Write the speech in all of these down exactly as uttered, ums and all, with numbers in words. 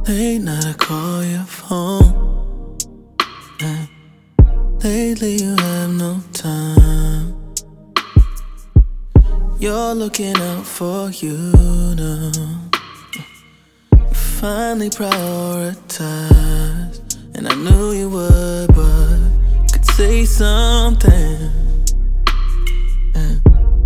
Late night I call your phone, and lately you have no time. You're looking out for you now. You finally prioritized, and I knew you would, but could say something. And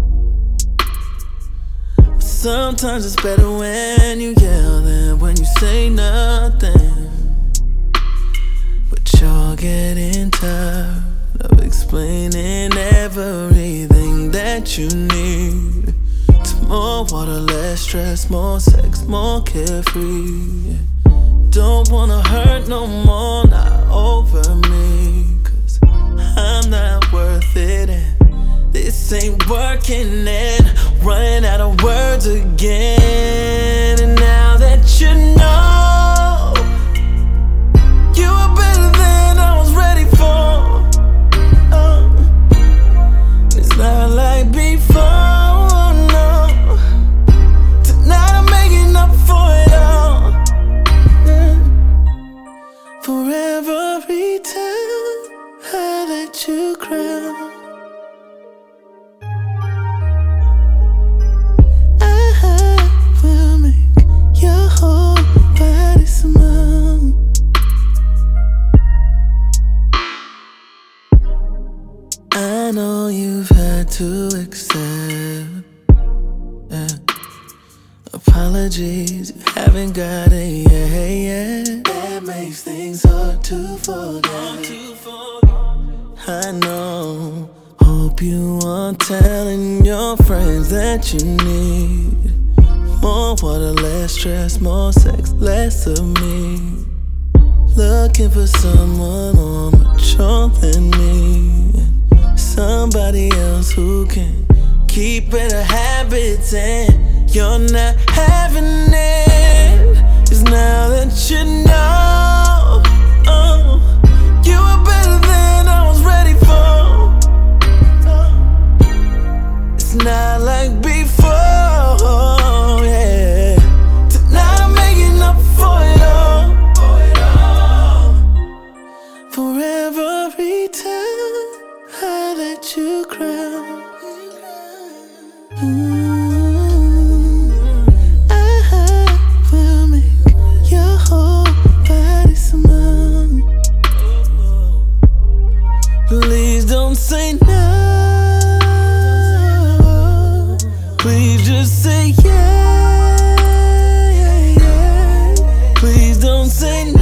sometimes it's better when you yell than when you say nothing. But you're getting tired of explaining everything that you need. It's more water, less stress, more sex, more carefree. Don't wanna hurt no more, not over me, 'cause I'm not worth it, and this ain't working, and running out of words again. And now that you know you were better than I was ready for, oh, it's not like before, no. Tonight I'm making up for it all, yeah. For every time I let you cry, I know you've had to accept, yeah, apologies you haven't got it yet. That makes things hard to forget. I know. Hope you aren't telling your friends that you need more water, less stress, more sex, less of me. Looking for someone more mature than me, somebody else who can keep better habits, and you're not having it. It's now that you know, oh, you were better than I was ready for, oh, it's not like before, yeah. Tonight I'm making up for it all, for it all. For every time I let you cry, mm, I will make your whole body smile. Please don't say no, please just say yeah, yeah, yeah. Please don't say no.